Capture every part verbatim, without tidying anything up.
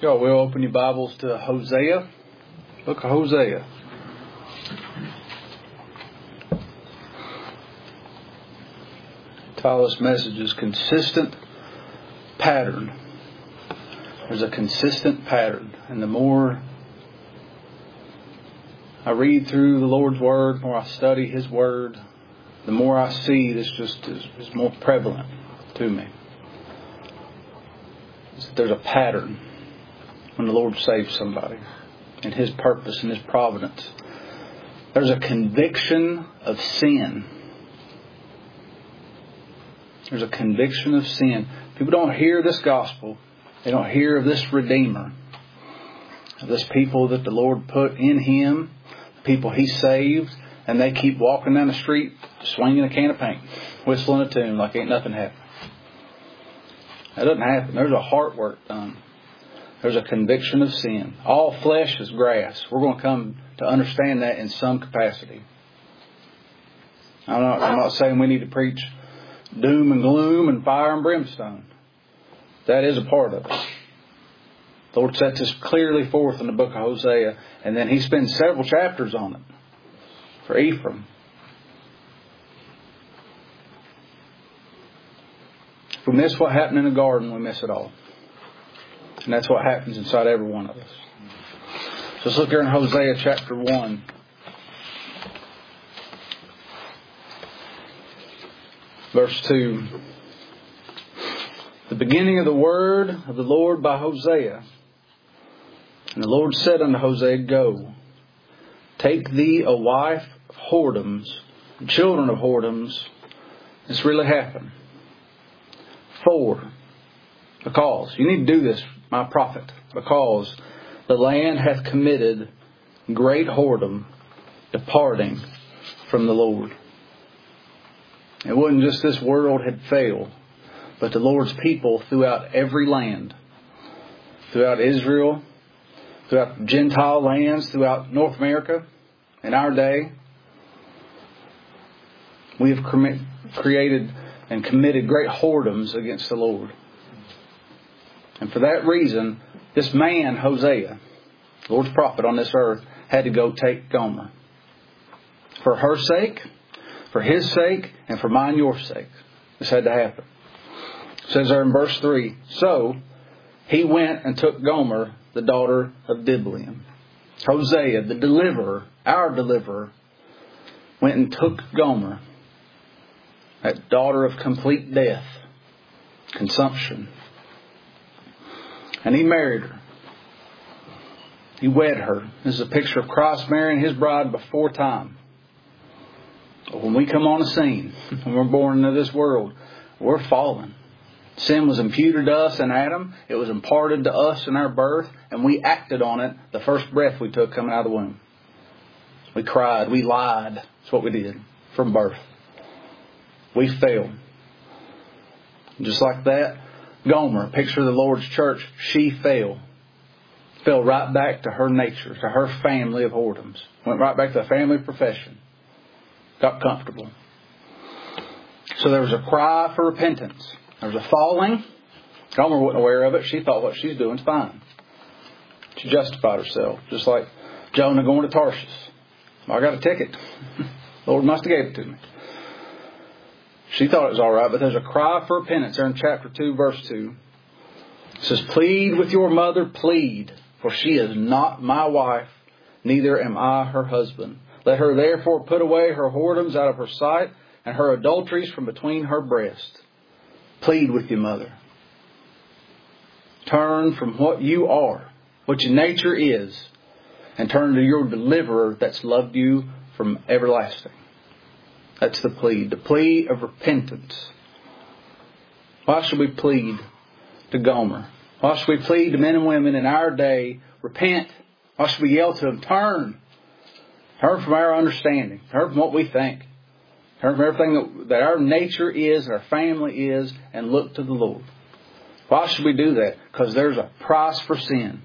Y'all will open your Bibles to Hosea. Book of Hosea. Title of this message is Consistent Pattern. There's a consistent pattern. And the more I read through the Lord's Word, the more I study His Word, the more I see this just is, is more prevalent to me. There's a pattern when the Lord saves somebody and His purpose and His providence. There's a conviction of sin. There's a conviction of sin. People don't hear this gospel. They don't hear of this Redeemer, of this people that the Lord put in Him, the people He saved, and they keep walking down the street swinging a can of paint, whistling a tune like ain't nothing happened. That doesn't happen. There's a heart work done. There's a conviction of sin. All flesh is grass. We're going to come to understand that in some capacity. I'm not, I'm not saying we need to preach doom and gloom and fire and brimstone. That is a part of it. The Lord sets this clearly forth in the book of Hosea, and then He spends several chapters on it for Ephraim. If we miss what happened in the garden, we miss it all. And that's what happens inside every one of us. So let's look here in Hosea chapter one. Verse two. The beginning of the word of the Lord by Hosea. And the Lord said unto Hosea, Go, take thee a wife of whoredoms, and children of whoredoms. This really happened. For, because, you need to do this, my prophet, because the land hath committed great whoredom, departing from the Lord. It wasn't just this world had failed, but the Lord's people throughout every land, throughout Israel, throughout Gentile lands, throughout North America, in our day, we have created and committed great whoredoms against the Lord. And for that reason, this man, Hosea, the Lord's prophet on this earth, had to go take Gomer. For her sake, for his sake, and for mine, your sake. This had to happen. It says there in verse three, So he went and took Gomer, the daughter of Diblaim. Hosea, the deliverer, our deliverer, went and took Gomer, that daughter of complete death, consumption. And he married her. He wed her. This is a picture of Christ marrying His bride before time. But when we come on the scene, when we're born into this world, we're fallen. Sin was imputed to us in Adam. It was imparted to us in our birth. And we acted on it the first breath we took coming out of the womb. We cried. We lied. That's what we did from birth. We failed. Just like that, Gomer, a picture of the Lord's church, she fell. Fell right back to her nature, to her family of whoredoms. Went right back to the family profession. Got comfortable. So there was a cry for repentance. There was a falling. Gomer wasn't aware of it. She thought what she's doing is fine. She justified herself. Just like Jonah going to Tarshish. I got a ticket. The Lord must have gave it to me. She thought it was all right, but there's a cry for repentance there in chapter two, verse two. It says, Plead with your mother, plead, for she is not my wife, neither am I her husband. Let her therefore put away her whoredoms out of her sight, and her adulteries from between her breasts. Plead with your mother. Turn from what you are, what your nature is, and turn to your deliverer that's loved you from everlasting. That's the plea. The plea of repentance. Why should we plead to Gomer? Why should we plead to men and women in our day, repent? Why should we yell to them, turn? Turn from our understanding. Turn from what we think. Turn from everything that, that our nature is, our family is, and look to the Lord. Why should we do that? Because there's a price for sin.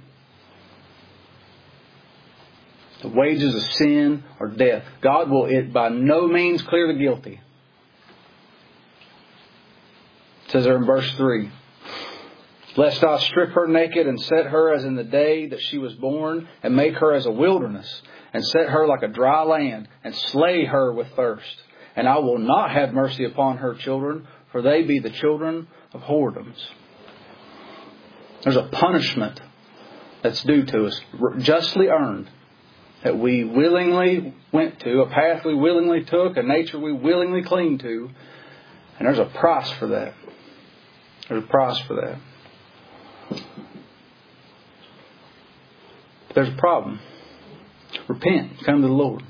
The wages of sin are death. God will it by no means clear the guilty. It says there in verse three. Lest I strip her naked and set her as in the day that she was born, and make her as a wilderness, and set her like a dry land, and slay her with thirst. And I will not have mercy upon her children, for they be the children of whoredoms. There's a punishment that's due to us, justly earned, that we willingly went to, a path we willingly took, a nature we willingly cling to. And there's a price for that. There's a price for that. But there's a problem. Repent. Come to the Lord.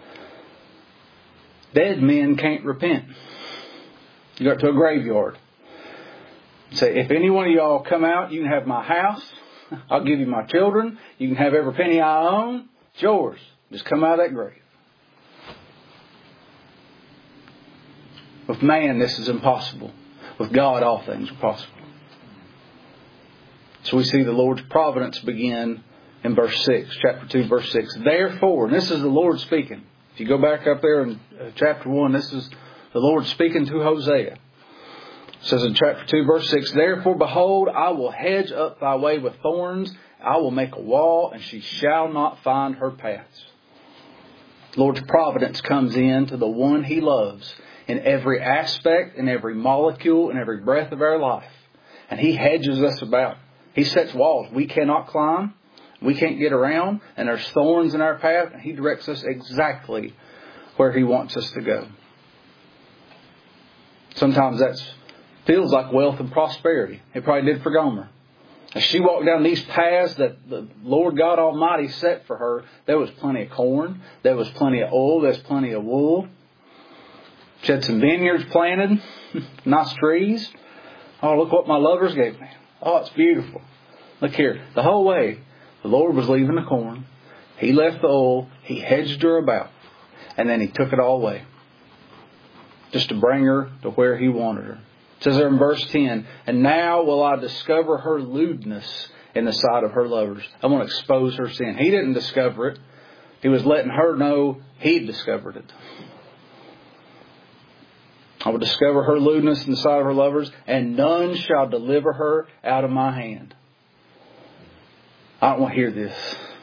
Dead men can't repent. You go to a graveyard. Say, if any one of y'all come out, you can have my house. I'll give you my children. You can have every penny I own. It's yours. Just come out of that grave. With man, this is impossible. With God, all things are possible. So we see the Lord's providence begin in verse six, chapter two, verse six. Therefore, and this is the Lord speaking. If you go back up there in chapter one, this is the Lord speaking to Hosea. It says in chapter two, verse six, Therefore, behold, I will hedge up thy way with thorns. I will make a wall, and she shall not find her paths. The Lord's providence comes in to the one He loves in every aspect, in every molecule, in every breath of our life. And He hedges us about. He sets walls we cannot climb. We can't get around. And there's thorns in our path. And He directs us exactly where He wants us to go. Sometimes that feels like wealth and prosperity. It probably did for Gomer. As she walked down these paths that the Lord God Almighty set for her, there was plenty of corn. There was plenty of oil. There's plenty of wool. She had some vineyards planted. Nice trees. Oh, look what my lovers gave me. Oh, it's beautiful. Look here. The whole way, the Lord was leaving the corn. He left the oil. He hedged her about. And then He took it all away. Just to bring her to where He wanted her. It says there in verse ten, And now will I discover her lewdness in the sight of her lovers. I'm going to expose her sin. He didn't discover it. He was letting her know He'd discovered it. I will discover her lewdness in the sight of her lovers, and none shall deliver her out of my hand. I don't want to hear this.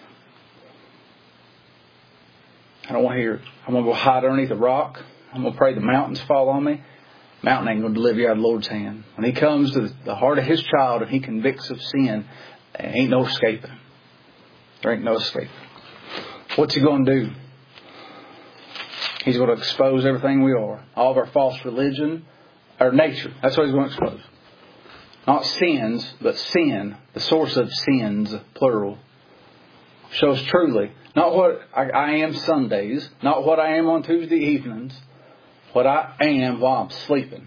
I don't want to hear it. I'm going to go hide underneath a rock. I'm going to pray the mountains fall on me. Mountain ain't going to deliver you out of the Lord's hand. When He comes to the heart of His child and He convicts of sin, there ain't no escaping. There ain't no escaping. What's He going to do? He's going to expose everything we are. All of our false religion, our nature. That's what He's going to expose. Not sins, but sin. The source of sins, plural. Shows truly. Not what I, I am Sundays. Not what I am on Tuesday evenings. What I am while I'm sleeping.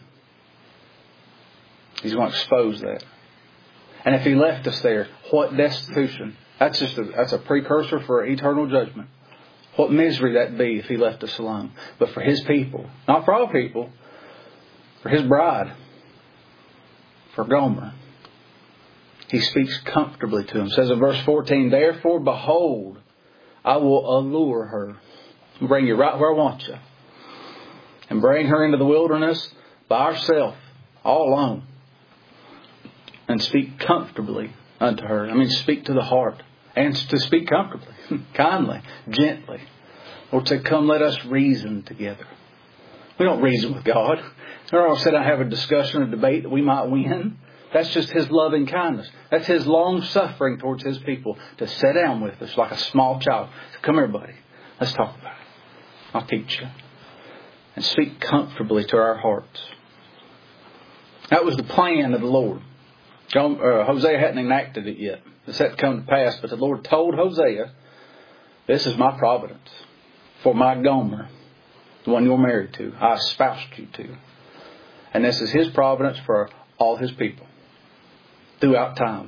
He's going to expose that. And if He left us there, what destitution. That's just a, that's a precursor for eternal judgment. What misery that'd be if He left us alone. But for His people, not for all people, for His bride, for Gomer, He speaks comfortably to him. It says in verse fourteen, Therefore, behold, I will allure her. And bring you right where I want you. And bring her into the wilderness by herself, all alone. And speak comfortably unto her. I mean, speak to the heart. And to speak comfortably, kindly, gently. Lord said, come let us reason together. We don't reason with God. Or I'll sit down and have a discussion, a debate that we might win. That's just His loving kindness. That's His long suffering towards His people. To sit down with us like a small child. So come here, buddy. Let's talk about it. I'll teach you. And speak comfortably to our hearts. That was the plan of the Lord. John, uh, Hosea hadn't enacted it yet. This had to come to pass. But the Lord told Hosea, this is my providence for my Gomer, the one you're married to. I espoused you to. And this is His providence for all His people throughout time.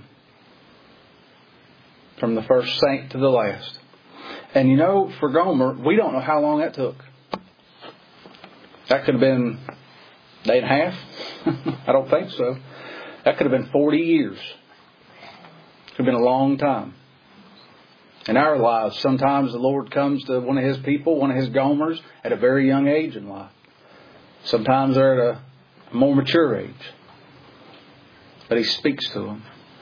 From the first saint to the last. And you know, for Gomer, we don't know how long that took. That could have been a day and a half. I don't think so. That could have been forty years. Could have been a long time. In our lives, sometimes the Lord comes to one of His people, one of His Gomers, at a very young age in life. Sometimes they're at a more mature age. But He speaks to them.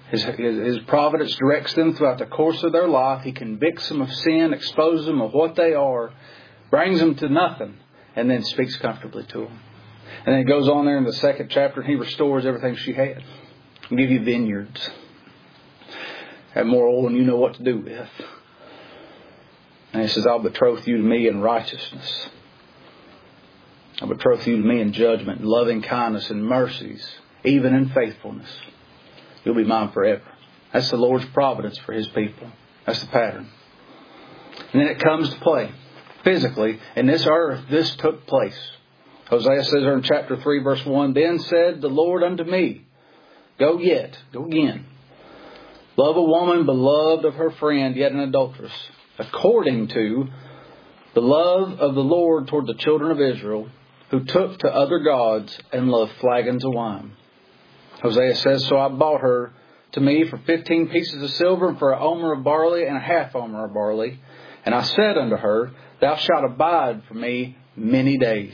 His, his, his providence directs them throughout the course of their life. He convicts them of sin, exposes them of what they are, brings them to nothing, and then speaks comfortably to them. And then it goes on there in the second chapter, and He restores everything she had. He'll give you vineyards. Have more oil than you know what to do with. And He says, I'll betroth you to me in righteousness. I'll betroth you to me in judgment, and loving kindness and mercies, even in faithfulness. You'll be mine forever. That's the Lord's providence for His people. That's the pattern. And then it comes to play. Physically, in this earth, this took place. Hosea says there in chapter three, verse one, Then said the Lord unto me, Go yet, go again. Love a woman beloved of her friend, yet an adulteress, according to the love of the Lord toward the children of Israel, who took to other gods and loved flagons of wine. Hosea says, So I bought her to me for fifteen pieces of silver, and for an omer of barley, and a half omer of barley. And I said unto her, Thou shalt abide for me many days.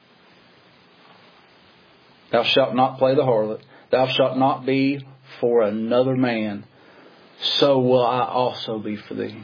Thou shalt not play the harlot. Thou shalt not be for another man. So will I also be for thee.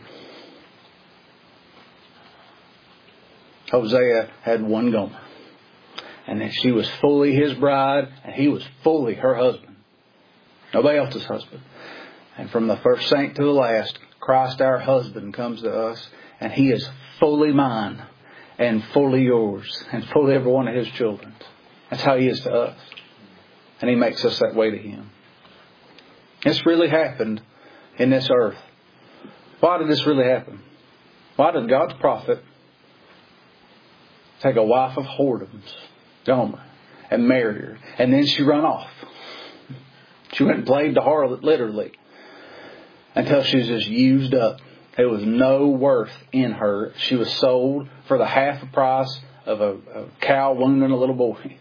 Hosea had one Gomer. And then she was fully his bride, and he was fully her husband. Nobody else's husband. And from the first saint to the last, Christ our husband comes to us, and He is fully mine, and fully yours, and fully every one of His children. That's how He is to us. And He makes us that way to Him. This really happened in this earth. Why did this really happen? Why did God's prophet take a wife of whoredoms, Gomer, and marry her, and then she run off? She went and played the harlot, literally, until she was just used up. There was no worth in her. She was sold for the half the price of a, a cow wounding a little boy.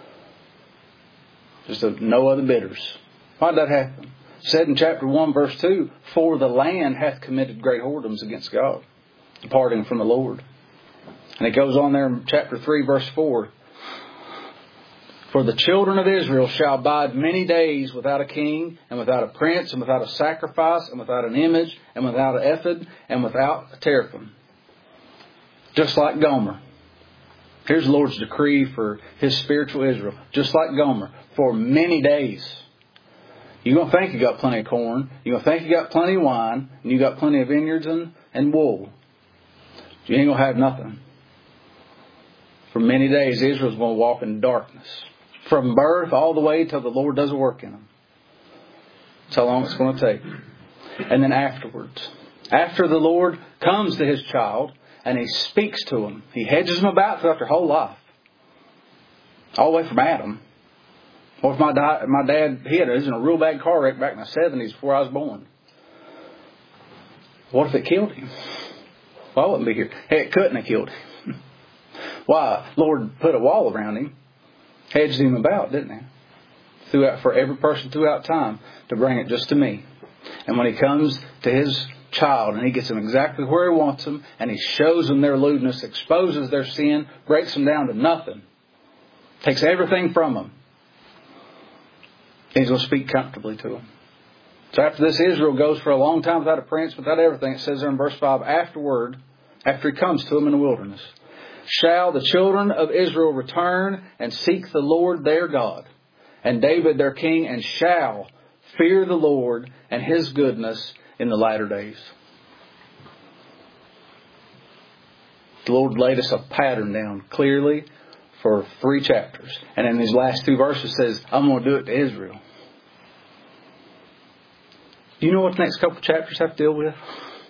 Just a, no other bidders. Why did that happen? It said in chapter one, verse two, For the land hath committed great whoredoms against God, departing from the Lord. And it goes on there in chapter three, verse four. For the children of Israel shall abide many days without a king, and without a prince, and without a sacrifice, and without an image, and without an ephod, and without a teraphim. Just like Gomer. Here's the Lord's decree for His spiritual Israel. Just like Gomer. For many days. You're going to think you got plenty of corn. You're going to think you got plenty of wine. And you got plenty of vineyards and, and wool. You ain't going to have nothing. For many days, Israel's going to walk in darkness. From birth all the way till the Lord does a work in them. That's how long it's going to take. And then afterwards. After the Lord comes to His child and He speaks to them. He hedges them about throughout their whole life. All the way from Adam. What if my, di- my dad hit us in a real bad car wreck back in the seventies before I was born? What if it killed him? Well, I wouldn't be here. Hey, it couldn't have killed him. Why? Lord put a wall around him. Hedged him about, didn't He? Throughout, for every person throughout time to bring it just to me. And when He comes to His child and He gets them exactly where He wants them, and He shows them their lewdness, exposes their sin, breaks them down to nothing, takes everything from them, He's going to speak comfortably to them. So after this, Israel goes for a long time without a prince, without everything. It says there in verse five, afterward, after He comes to them in the wilderness, shall the children of Israel return and seek the Lord their God, and David their king, and shall fear the Lord and His goodness in the latter days. The Lord laid us a pattern down clearly for three chapters. And in these last two verses says, I'm going to do it to Israel. Do you know what the next couple of chapters have to deal with?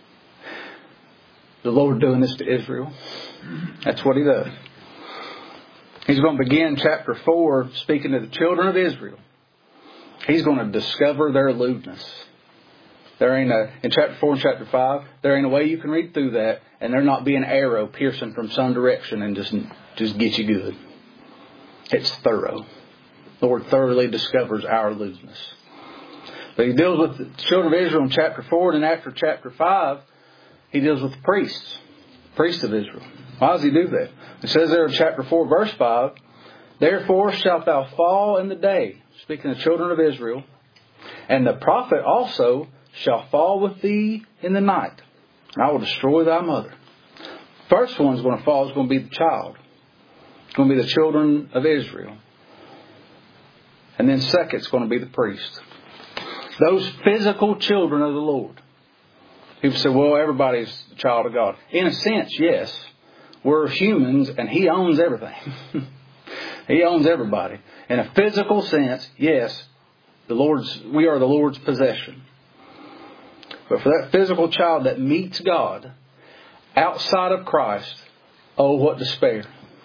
The Lord doing this to Israel. That's what He does. He's going to begin chapter four speaking to the children of Israel. He's going to discover their lewdness. There ain't a, in chapter four and chapter five, there ain't a way you can read through that and there not be an arrow piercing from some direction and just, just get you good. It's thorough. The Lord thoroughly discovers our lewdness. But He deals with the children of Israel in chapter four, and then after chapter five, He deals with the priests, priests of Israel. Why does He do that? It says there in chapter four, verse five, Therefore shalt thou fall in the day, speaking of the children of Israel, And the prophet also shall fall with thee in the night, and I will destroy thy mother. First one's going to fall is going to be the child. It's going to be the children of Israel. And then second, it's going to be the priest. Those physical children of the Lord. People say, well, everybody's a child of God. In a sense, yes. We're humans and He owns everything. He owns everybody. In a physical sense, yes, the Lord's, we are the Lord's possession. But for that physical child that meets God outside of Christ, oh, what despair.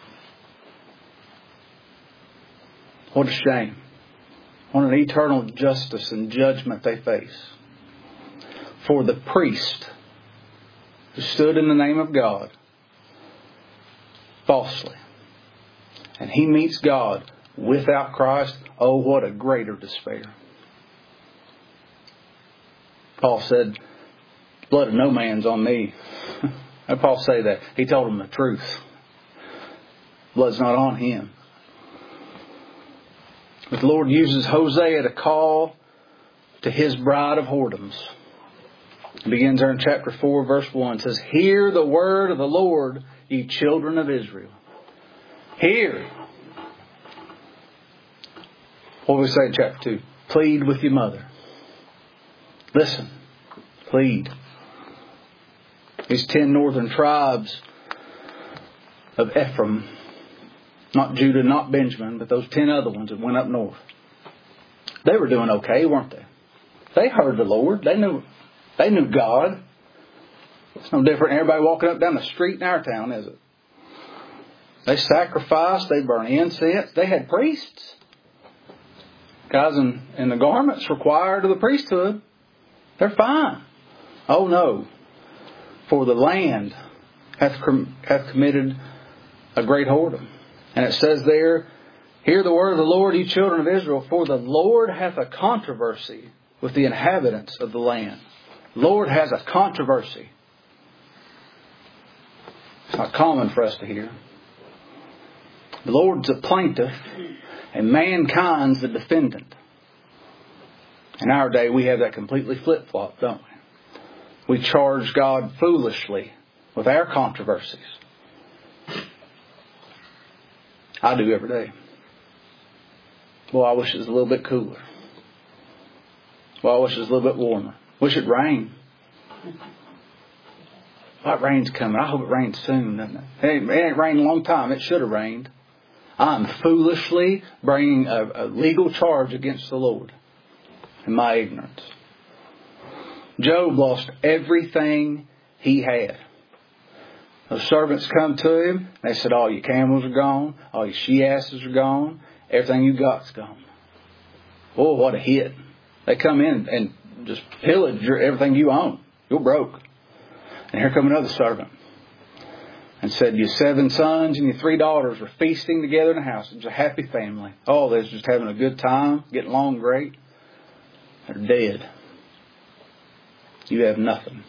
What a shame. What an eternal justice and judgment they face. For the priest who stood in the name of God falsely, and he meets God without Christ, oh, what a greater despair. Paul said, blood of no man's on me. How did Paul say that? He told him the truth. Blood's not on him. But the Lord uses Hosea to call to His bride of whoredoms. It begins there in chapter four, verse one. It says, hear the word of the Lord, ye children of Israel. Hear. What do we say in chapter two? Plead with your mother. Listen. Plead. These ten northern tribes of Ephraim, not Judah, not Benjamin, but those ten other ones that went up north. They were doing okay, weren't they? They heard the Lord. They knew they knew God. It's no different than everybody walking up down the street in our town, is it? They sacrificed. They burned incense. They had priests. Guys in, in the garments required of the priesthood. They're fine. Oh no. For the land hath, hath committed a great whoredom. And it says there, hear the word of the Lord, ye children of Israel, for the Lord hath a controversy with the inhabitants of the land. Lord has a controversy. It's not common for us to hear. The Lord's a plaintiff and mankind's the defendant. In our day, we have that completely flip-flop, don't we? We charge God foolishly with our controversies. I do every day. Boy, I wish it was a little bit cooler. Well, I wish it was a little bit warmer. Wish it rained. Well, rain's coming. I hope it rains soon, doesn't it? It ain't, it ain't rained a long time. It should have rained. I'm foolishly bringing a, a legal charge against the Lord in my ignorance. Job lost everything he had. Those servants come to him. They said, all your camels are gone. All your she-asses are gone. Everything you got's gone. Oh, what a hit. They come in and just pillage everything you own. You're broke. And here come another servant. And said, your seven sons and your three daughters were feasting together in the house. It was a happy family. Oh, they was just having a good time. Getting along great. They're dead. You have nothing.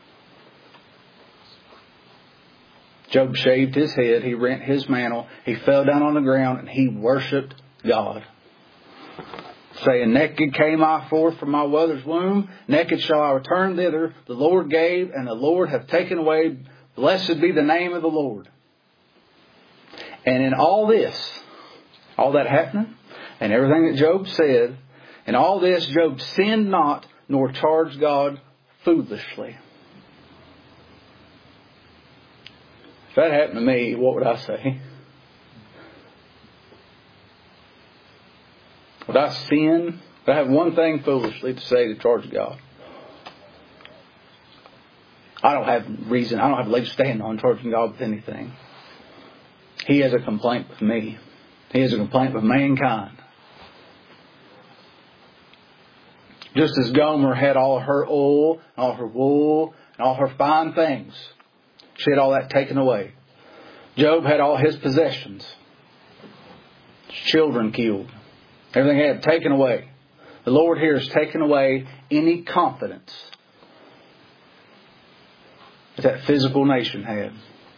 Job shaved his head. He rent his mantle. He fell down on the ground and he worshipped God. Saying, naked came I forth from my mother's womb. Naked shall I return thither. The Lord gave and the Lord hath taken away. Blessed be the name of the Lord. And in all this, all that happening, and everything that Job said, in all this Job sinned not, nor charged God foolishly. If that happened to me, what would I say? Would I sin? Would I have one thing foolishly to say to charge God? I don't have reason. I don't have a leg to stand on charging God with anything. He has a complaint with me. He has a complaint with mankind. Just as Gomer had all of her oil, and all her wool, and all her fine things. She had all that taken away. Job had all his possessions. His children killed. Everything he had taken away. The Lord here has taken away any confidence that that physical nation had.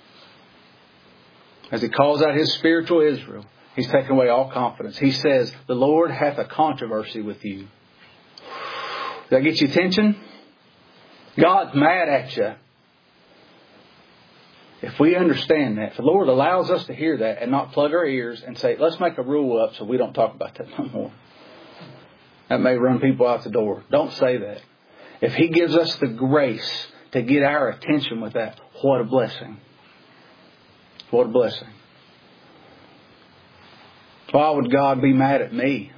As He calls out His spiritual Israel, He's taken away all confidence. He says, the Lord hath a controversy with you. Does that get your attention? God's mad at you. If we understand that, if the Lord allows us to hear that and not plug our ears and say, let's make a rule up so we don't talk about that no more. That may run people out the door. Don't say that. If He gives us the grace to get our attention with that, what a blessing. What a blessing. Why would God be mad at me?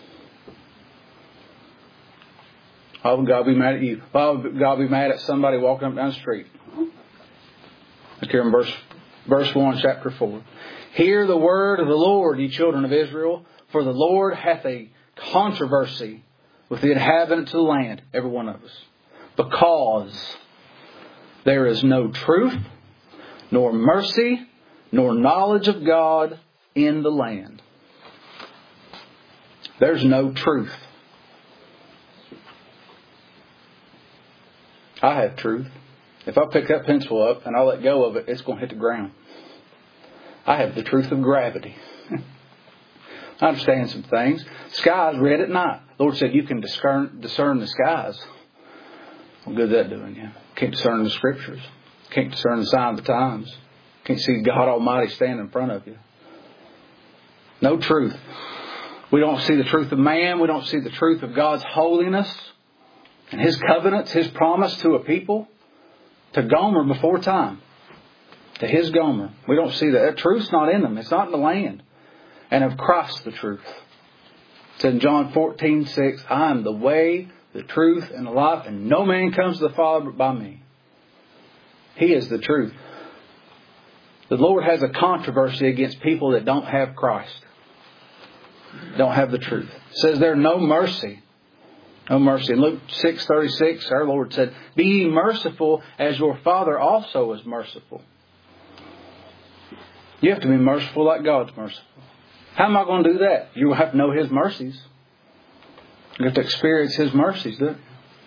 Why would God be mad at you? Why would God be mad at somebody walking up down the street? Look here in verse, verse one, chapter four. Hear the word of the Lord, ye children of Israel, for the Lord hath a controversy with the inhabitants of the land, every one of us, because there is no truth, nor mercy, nor knowledge of God in the land. There's no truth. I have truth. If I pick that pencil up and I let go of it, it's going to hit the ground. I have the truth of gravity. I understand some things. Skies red at night. The Lord said you can discern, discern the skies. What good is that doing you? Can't discern the Scriptures. Can't discern the sign of the times. Can't see God Almighty stand in front of you. No truth. We don't see the truth of man. We don't see the truth of God's holiness and His covenants, His promise to a people. To Gomer before time. To His Gomer. We don't see that. That truth's not in them. It's not in the land. And of Christ the truth. It said in John fourteen six, I am the way, the truth, and the life, and no man comes to the Father but by me. He is the truth. The Lord has a controversy against people that don't have Christ. Don't have the truth. It says there's no mercy. No mercy. In Luke six thirty-six, our Lord said, be ye merciful as your Father also is merciful. You have to be merciful like God's merciful. How am I going to do that? You have to know His mercies. You have to experience His mercies, don't you?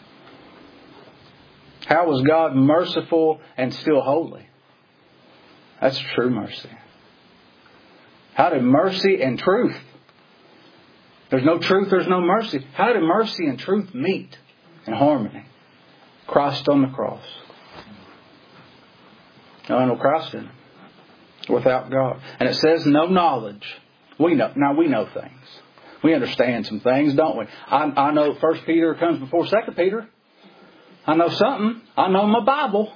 How was God merciful and still holy? That's true mercy. How did mercy and truth? There's no truth, there's no mercy. How did mercy and truth meet in harmony? Christ on the cross. No, no Christ in it. Without God. And it says no knowledge. We know. Now we know things. We understand some things, don't we? I, I know First Peter comes before Second Peter. I know something. I know my Bible.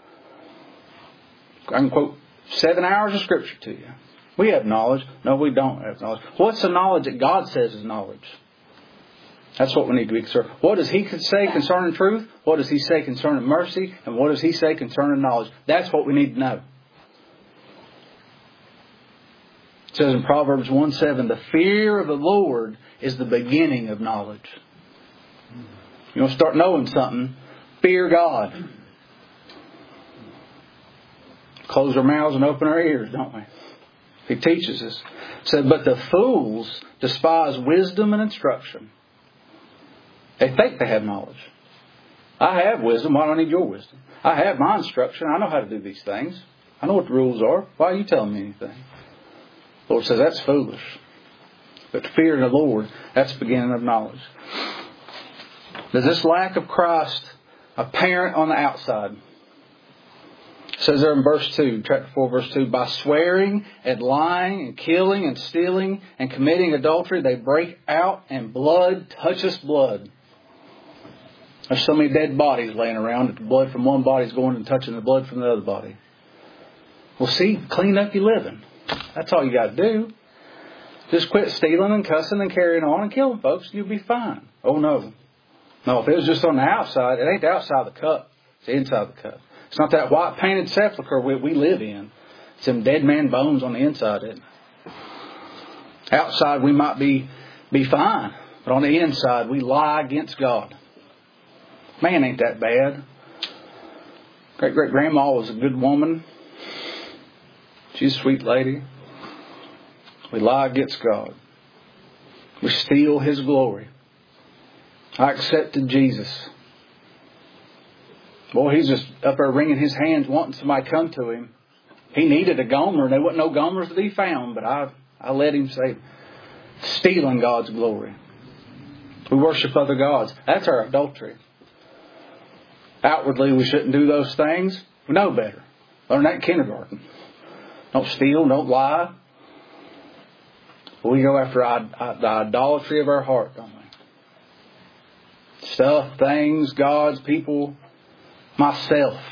I can quote seven hours of Scripture to you. We have knowledge. No, we don't have knowledge. What's the knowledge that God says is knowledge? That's what we need to be concerned. What does He say concerning truth? What does He say concerning mercy? And what does He say concerning knowledge? That's what we need to know. It says in Proverbs one seven, the fear of the Lord is the beginning of knowledge. You want to start knowing something, fear God. Close our mouths and open our ears, don't we? He teaches us. It said, but the fools despise wisdom and instruction. They think they have knowledge. I have wisdom. Why do I need your wisdom? I have my instruction. I know how to do these things. I know what the rules are. Why are you telling me anything? The Lord says that's foolish. But the fear of the Lord, that's the beginning of knowledge. Does this lack of Christ apparent on the outside? It says there in verse two, chapter four, verse two, by swearing and lying and killing and stealing and committing adultery, they break out and blood touches blood. There's so many dead bodies laying around that the blood from one body is going and touching the blood from the other body. Well, see, clean up your living. That's all you got to do. Just quit stealing and cussing and carrying on and killing folks and you'll be fine. Oh no. No, if it was just on the outside, it ain't the outside of the cup. It's the inside of the cup. It's not that white painted sepulchre we, we live in. It's some dead man bones on the inside, isn't it? Outside we might be, be fine. But on the inside we lie against God. Man, ain't that bad. Great great grandma was a good woman. She's a sweet lady. We lie against God. We steal His glory. I accepted Jesus. Boy, he's just up there wringing his hands wanting somebody to come to him. He needed a Gomer. There wasn't no Gomers to be found, but I, I let him say, stealing God's glory. We worship other gods. That's our adultery. Outwardly, we shouldn't do those things. We know better. Learn that in kindergarten. Don't steal, don't lie. But we go after the idolatry of our heart, don't we? Stuff, things, gods, people, myself.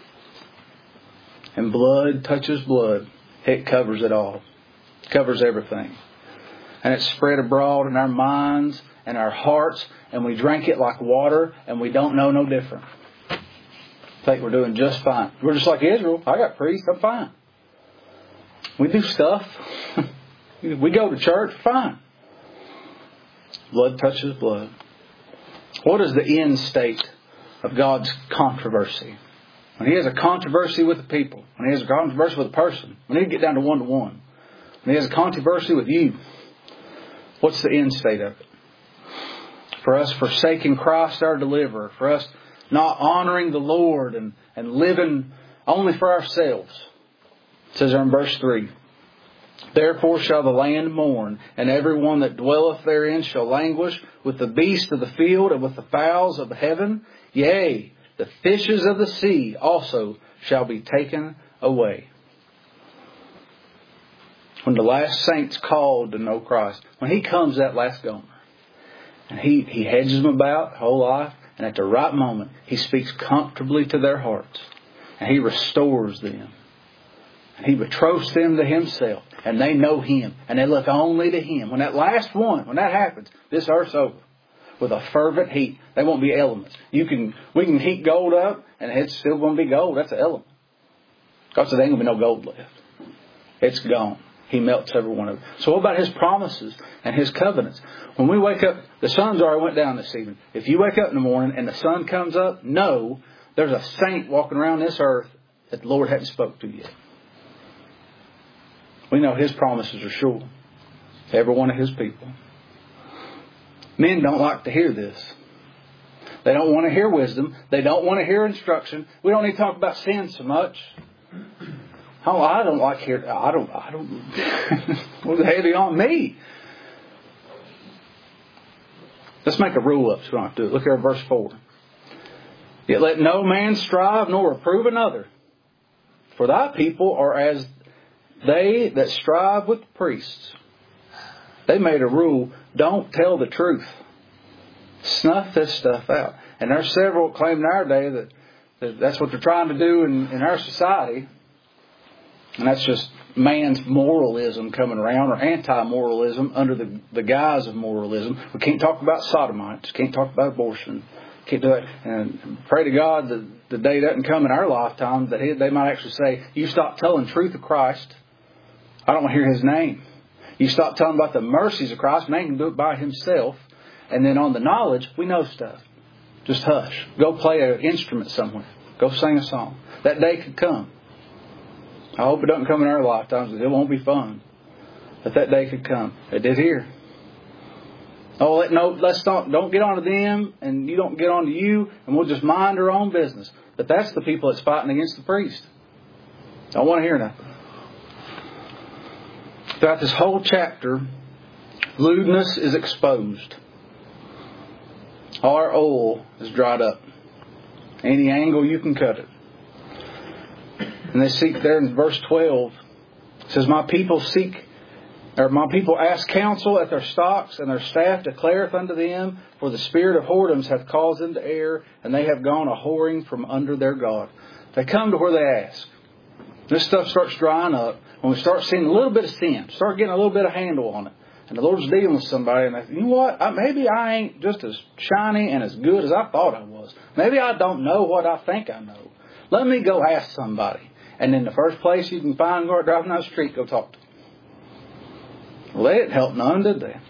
And blood touches blood. It covers it all. It covers everything. And it's spread abroad in our minds and our hearts, and we drink it like water, and we don't know no different. I think we're doing just fine. We're just like Israel. I got priests. I'm fine. We do stuff. We go to church. Fine. Blood touches blood. What is the end state of God's controversy? When He has a controversy with the people, when He has a controversy with a person, we need to get down to one to one. When He has a controversy with you, what's the end state of it? For us forsaking Christ our deliverer, for us not honoring the Lord and, and living only for ourselves. It says there in verse three, therefore shall the land mourn, and every one that dwelleth therein shall languish with the beasts of the field and with the fowls of the heaven. Yea, the fishes of the sea also shall be taken away. When the last saint's called to know Christ, when He comes that last gomer, and He, he hedges them about the whole life, and at the right moment, He speaks comfortably to their hearts, and He restores them. And He betroths them to Himself, and they know Him, and they look only to Him. When that last one, when that happens, this earth's over. With a fervent heat. They won't be elements. You can, we can heat gold up, and it's still going to be gold. That's an element. God said there ain't going to be no gold left. It's gone. He melts every one of it. So what about His promises and His covenants? When we wake up, the sun's already went down this evening. If you wake up in the morning and the sun comes up, know there's a saint walking around this earth that the Lord hadn't spoke to yet. We know His promises are sure to every one of His people. Men don't like to hear this. They don't want to hear wisdom. They don't want to hear instruction. We don't need to talk about sin so much. Oh, I don't like hear. I don't. I don't. What's heavy on me? Let's make a rule up so we don't have to do it. Look here at verse four. Yet let no man strive nor reprove another. For thy people are as they that strive with priests. They made a rule, don't tell the truth. Snuff this stuff out. And there's several claim in our day that, that that's what they're trying to do in, in our society. And that's just man's moralism coming around, or anti-moralism under the, the guise of moralism. We can't talk about sodomites. Can't talk about abortion. Can't do that. And pray to God that the day doesn't come in our lifetime that he, they might actually say, you stop telling truth of Christ. I don't want to hear His name. You stop telling about the mercies of Christ. Man can do it by himself. And then on the knowledge, we know stuff. Just hush. Go play an instrument somewhere. Go sing a song. That day could come. I hope it doesn't come in our lifetimes, because it won't be fun. But that day could come. It did here. Oh, let, no, let's not, don't get on to them, and you don't get on to you, and we'll just mind our own business. But that's the people that's fighting against the priest. I don't want to hear that. Throughout this whole chapter, lewdness is exposed. All our oil is dried up. Any angle you can cut it. And they seek there in verse twelve. It says, My people seek, or my people ask counsel at their stocks, and their staff declareth unto them, for the spirit of whoredoms hath caused them to err, and they have gone a whoring from under their God. They come to where they ask. This stuff starts drying up. When we start seeing a little bit of sin, start getting a little bit of handle on it. And the Lord's dealing with somebody, and they think, you know what? I, maybe I ain't just as shiny and as good as I thought I was. Maybe I don't know what I think I know. Let me go ask somebody. And in the first place you can find, go driving down the street, go talk to them. Well, they didn't help none, did they?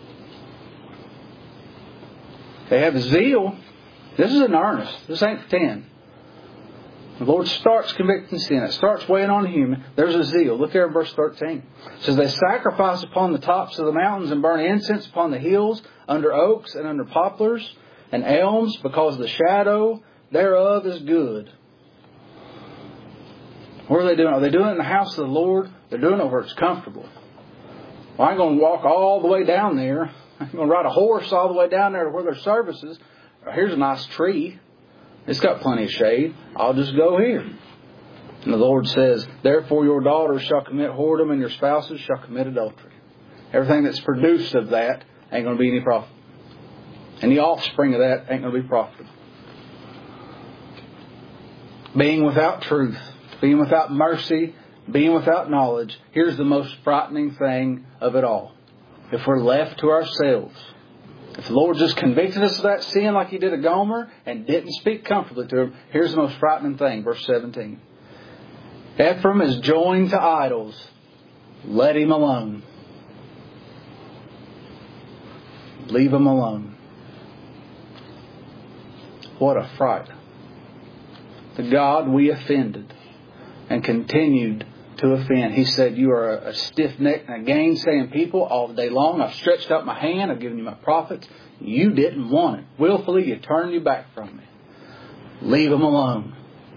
They have zeal. This is in earnest. This ain't pretend. The Lord starts convicting sin. It starts weighing on the human. There's a zeal. Look there in verse thirteen. It says, They sacrifice upon the tops of the mountains and burn incense upon the hills, under oaks and under poplars and elms, because the shadow thereof is good. What are they doing? Are they doing it in the house of the Lord? They're doing it where it's comfortable. Well, I ain't going to walk all the way down there I'm going to ride a horse all the way down there to where their service is. Here's a nice tree. It's got plenty of shade. I'll just go here. And the Lord says, therefore your daughters shall commit whoredom and your spouses shall commit adultery. Everything that's produced of that ain't going to be any profit. And the offspring of that ain't going to be profitable. Being without truth, being without mercy, being without knowledge, here's the most frightening thing of it all. If we're left to ourselves, if the Lord just convicted us of that sin like He did of Gomer and didn't speak comfortably to him, here's the most frightening thing. Verse seventeen. Ephraim is joined to idols. Let him alone. Leave him alone. What a fright. The God we offended and continued to offend. He said, you are a stiff-necked and a gainsaying people all day long. I've stretched out my hand. I've given you my prophets. You didn't want it. Willfully, you turned your back from me. Leave them alone.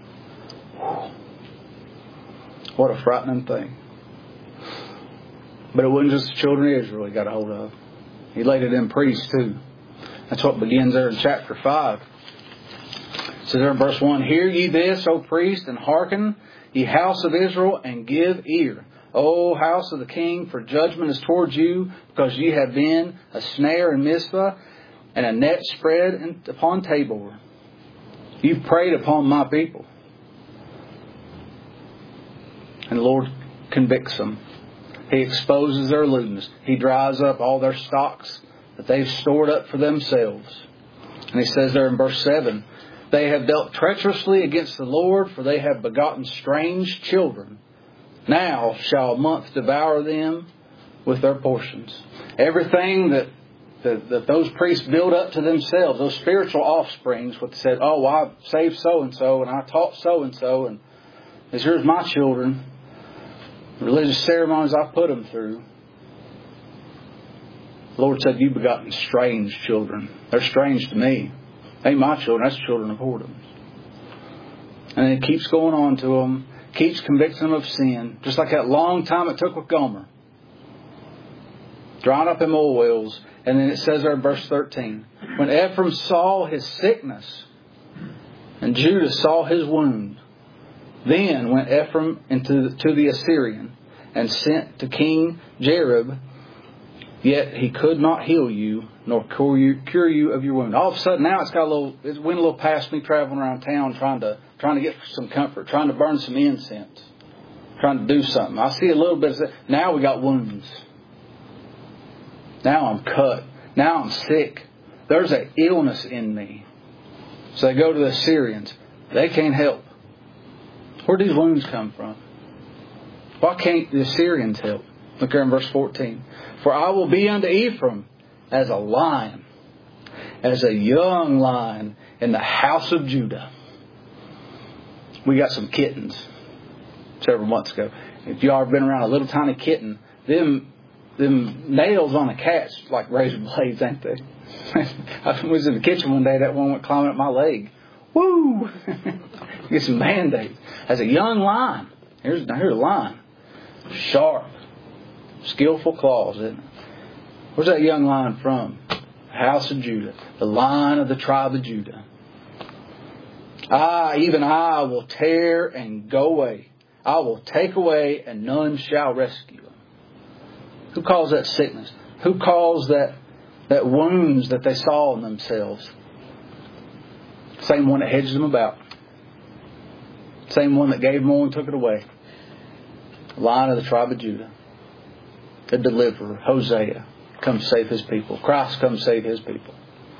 What a frightening thing. But it wasn't just the children of Israel He got a hold of. He laid it in priests too. That's what begins there in chapter five. It says there in verse one, hear ye this, O priest, and hearken, ye house of Israel, and give ear. O house of the king, for judgment is towards you, because ye have been a snare in Mizpah, and a net spread upon Tabor. You've preyed upon my people. And the Lord convicts them. He exposes their lewdness. He dries up all their stocks that they've stored up for themselves. And He says there in verse seven, they have dealt treacherously against the Lord, for they have begotten strange children. Now shall a month devour them with their portions. Everything that, that, that those priests build up to themselves, those spiritual offsprings, what they said, oh, well, I saved so-and-so, and I taught so-and-so, and these here's my children. Religious ceremonies I put them through. The Lord said, you've begotten strange children. They're strange to me. They ain't my children. That's children of whoredom. And then it keeps going on to them. Keeps convicting them of sin. Just like that long time it took with Gomer. Drying up them oil wells. And then it says there in verse thirteen. When Ephraim saw his sickness and Judah saw his wound, then went Ephraim into the, to the Assyrian and sent to King Jareb, yet he could not heal you nor cure you, cure you of your wound. All of a sudden now it's got a little, it went a little past me traveling around town trying to trying to get some comfort, trying to burn some incense, trying to do something. I see a little bit of that. Now we got wounds. Now I'm cut. Now I'm sick. There's an illness in me. So they go to the Assyrians. They can't help. Where do these wounds come from? Why can't the Assyrians help? Look there in verse fourteen. For I will be unto Ephraim as a lion, as a young lion in the house of Judah. We got some kittens several months ago. If you all have been around a little tiny kitten, them them nails on a cat's like razor blades, ain't they? I was in the kitchen one day, that one went climbing up my leg. Woo! Get some Band-Aids. As a young lion. Here's, here's a lion. Sharp. Skillful claws, isn't it? Where's that young lion from? House of Judah. The lion of the tribe of Judah. I, even I, will tear and go away. I will take away and none shall rescue him. Who calls that sickness? Who calls that, that wounds that they saw in themselves? Same one that hedged them about. Same one that gave more and took it away. Lion of the tribe of Judah. The deliverer, Hosea, comes save His people. Christ comes save His people.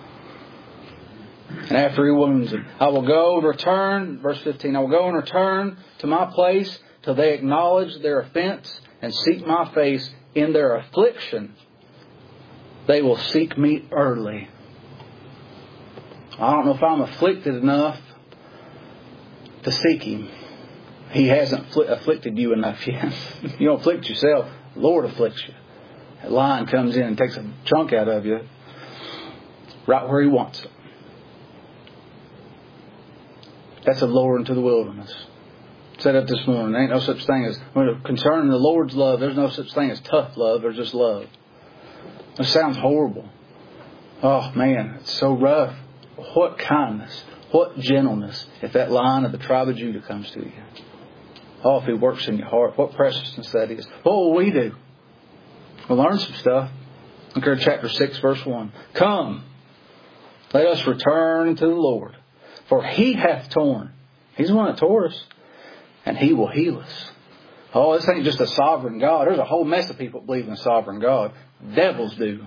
And after He wounds them, I will go and return, verse fifteen, I will go and return to my place till they acknowledge their offense and seek my face in their affliction. They will seek me early. I don't know if I'm afflicted enough to seek Him. He hasn't afflicted you enough yet. You don't afflict yourself. The Lord afflicts you. That lion comes in and takes a chunk out of you right where He wants it. That's a lower into the wilderness. Said up this morning, there ain't no such thing as, when concerning the Lord's love, there's no such thing as tough love. There's just love. It sounds horrible. Oh man, it's so rough. What kindness, what gentleness if that Lion of the tribe of Judah comes to you. Oh, if He works in your heart, what preciousness that is. What will we do? We'll learn some stuff. Look at chapter six, verse one. Come, let us return to the Lord, for He hath torn. He's the one that tore us, and He will heal us. Oh, this ain't just a sovereign God. There's a whole mess of people that believe in a sovereign God. Devils do.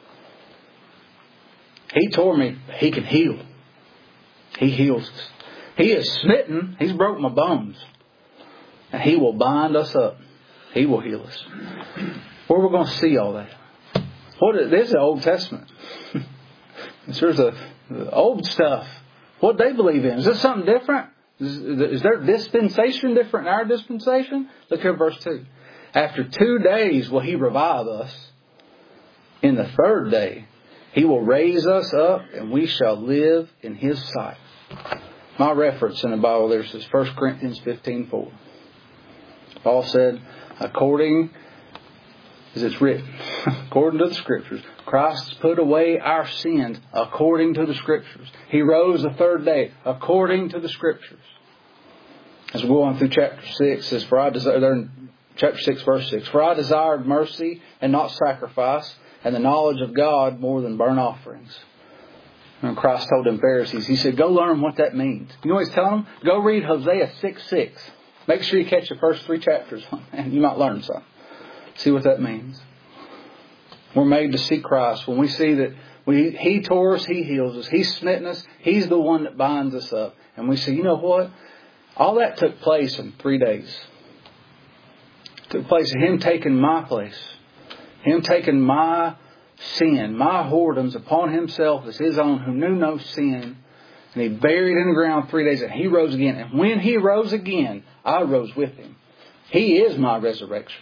He tore me. He can heal. He heals us. He is smitten. He's broke my bones. And He will bind us up. He will heal us. Where are we going to see all that? What is, this is the Old Testament. There's the, the old stuff. What they believe in. Is this something different? Is, is their dispensation different in our dispensation? Look here, verse two. After two days will He revive us. In the third day He will raise us up, and we shall live in His sight. My reference in the Bible there says First Corinthians fifteen four. Paul said, according as it's written, according to the Scriptures, Christ put away our sins according to the Scriptures. He rose the third day according to the Scriptures. As we go on through chapter six, it says, for I desire, there in chapter six, verse six, for I desired mercy and not sacrifice, and the knowledge of God more than burnt offerings. And Christ told them Pharisees, He said, go learn what that means. You know what He's telling them? Go read Hosea six six. Make sure you catch the first three chapters, and you might learn something. See what that means. We're made to see Christ. When we see that we, He tore us, He heals us. He's smitten us. He's the one that binds us up. And we say, you know what? All that took place in three days. It took place in Him taking my place. Him taking my sin, my whoredoms upon Himself as His own, who knew no sin. And He buried in the ground three days, and He rose again. And when He rose again, I rose with Him. He is my resurrection.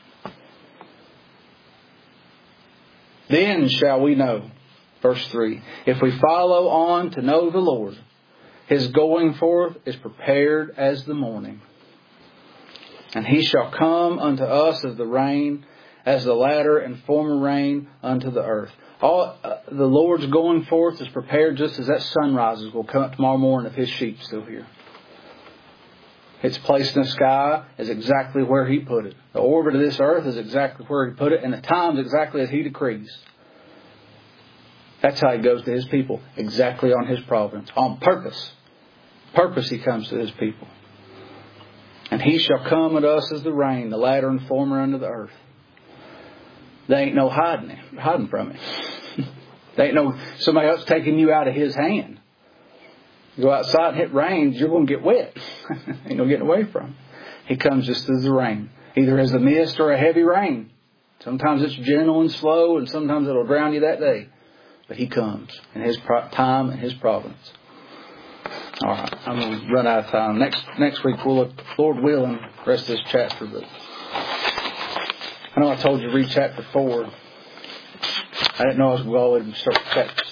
Then shall we know, verse three, if we follow on to know the Lord, His going forth is prepared as the morning. And He shall come unto us as the rain, as the latter and former rain unto the earth. All uh, the Lord's going forth is prepared just as that sun rises will come up tomorrow morning if His sheep still here. Its place in the sky is exactly where He put it. The orbit of this earth is exactly where He put it, and the time is exactly as He decrees. That's how He goes to His people, exactly on His providence, on purpose. Purpose He comes to His people. And He shall come at us as the rain, the latter and former unto the earth. There ain't no hiding, hiding from it. There ain't no somebody else taking you out of His hand. You go outside and it rains, you're going to get wet. Ain't no getting away from it. He comes just as the rain. Either as a mist or a heavy rain. Sometimes it's gentle and slow, and sometimes it'll drown you that day. But He comes in His time and His providence. All right, I'm going to run out of time. Next next week we'll look, Lord willing, the rest of this chapter. But I know I told you to read chapter four. I didn't know I was going to start chapter